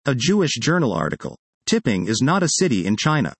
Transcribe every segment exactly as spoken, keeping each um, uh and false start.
A Jewish journal article. Tipping is not a city in China.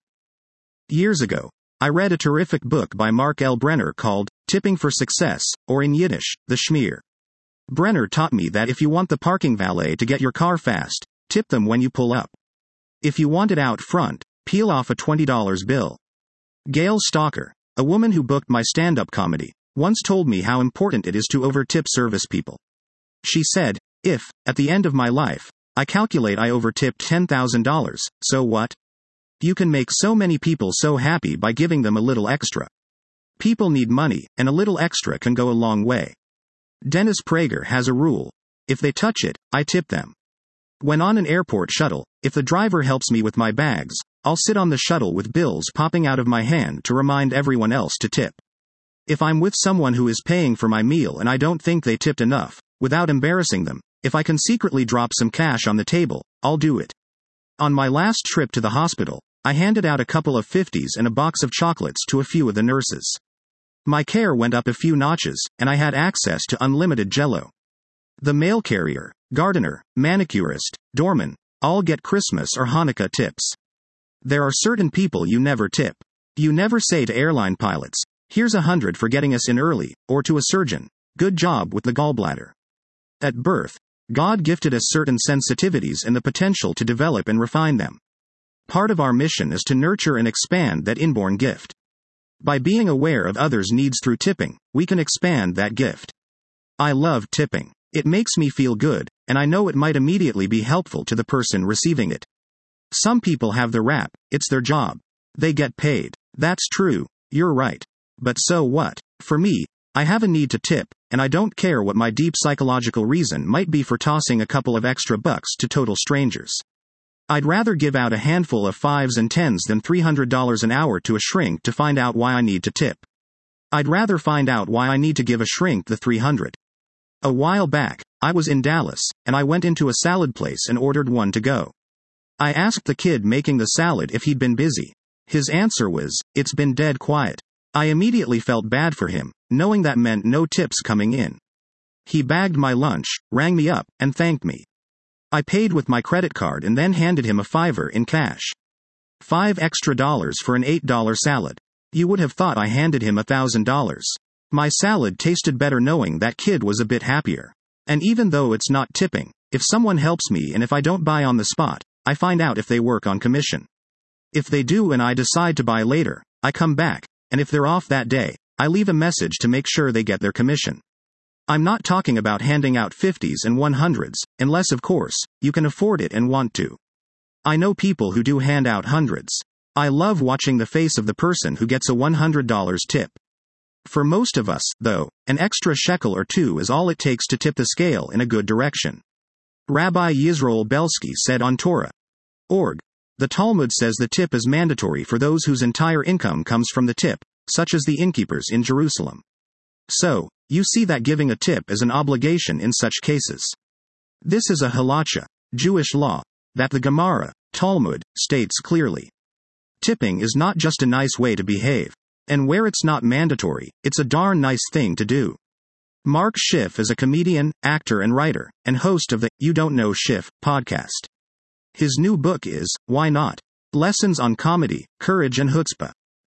Years ago, I read a terrific book by Mark L. Brenner called Tipping for Success, or in Yiddish, The Schmear. Brenner taught me that if you want the parking valet to get your car fast, tip them when you pull up. If you want it out front, peel off a twenty dollar bill. Gail Stalker, a woman who booked my stand-up comedy, once told me how important it is to over-tip service people. She said, if, at the end of my life, I calculate I over-tipped ten thousand dollars, so what? You can make so many people so happy by giving them a little extra. People need money, and a little extra can go a long way. Dennis Prager has a rule. If they touch it, I tip them. When on an airport shuttle, if the driver helps me with my bags, I'll sit on the shuttle with bills popping out of my hand to remind everyone else to tip. If I'm with someone who is paying for my meal and I don't think they tipped enough, without embarrassing them, if I can secretly drop some cash on the table, I'll do it. On my last trip to the hospital, I handed out a couple of fifties and a box of chocolates to a few of the nurses. My care went up a few notches, and I had access to unlimited Jell-O. The mail carrier, gardener, manicurist, doorman, all get Christmas or Hanukkah tips. There are certain people you never tip. You never say to airline pilots, here's a hundred for getting us in early, or to a surgeon, good job with the gallbladder. At birth, God gifted us certain sensitivities and the potential to develop and refine them. Part of our mission is to nurture and expand that inborn gift. By being aware of others' needs through tipping, we can expand that gift. I love tipping. It makes me feel good, and I know it might immediately be helpful to the person receiving it. Some people have the rap, it's their job. They get paid. That's true, you're right. But so what? For me, I have a need to tip, and I don't care what my deep psychological reason might be for tossing a couple of extra bucks to total strangers. I'd rather give out a handful of fives and tens than three hundred dollars an hour to a shrink to find out why I need to tip. I'd rather find out why I need to give a shrink the three hundred. A while back, I was in Dallas, and I went into a salad place and ordered one to go. I asked the kid making the salad if he'd been busy. His answer was, it's been dead quiet. I immediately felt bad for him, knowing that meant no tips coming in. He bagged my lunch, rang me up, and thanked me. I paid with my credit card and then handed him a fiver in cash. Five extra dollars for an eight dollar salad. You would have thought I handed him a thousand dollars. My salad tasted better knowing that kid was a bit happier. And even though it's not tipping, if someone helps me and if I don't buy on the spot, I find out if they work on commission. If they do and I decide to buy later, I come back, and if they're off that day, I leave a message to make sure they get their commission. I'm not talking about handing out fifties and one hundreds, unless of course, you can afford it and want to. I know people who do hand out hundreds. I love watching the face of the person who gets a one hundred dollar tip. For most of us, though, an extra shekel or two is all it takes to tip the scale in a good direction. Rabbi Yisroel Belsky said on Torah dot org, the Talmud says the tip is mandatory for those whose entire income comes from the tip, such as the innkeepers in Jerusalem. So, you see that giving a tip is an obligation in such cases. This is a halacha, Jewish law, that the Gemara, Talmud, states clearly. Tipping is not just a nice way to behave. And where it's not mandatory, it's a darn nice thing to do. Mark Schiff is a comedian, actor and writer, and host of the You Don't Know Schiff podcast. His new book is, Why Not? Lessons on Comedy, Courage and Chutzpah.